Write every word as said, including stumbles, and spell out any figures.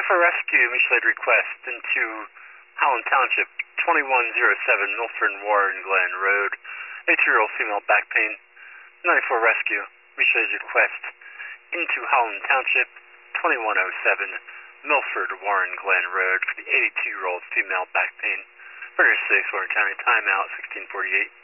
for rescue, mutual aid request into Howland Township, twenty-one oh seven Milford and Warren Glen Road. eighty-year-old female back pain. ninety-four rescue, mutual aid request into Howland Township, twenty-one oh seven Milford Warren Glen Road for the eighty-two-year-old female back pain. Murder six, Warren County, timeout, sixteen forty-eight.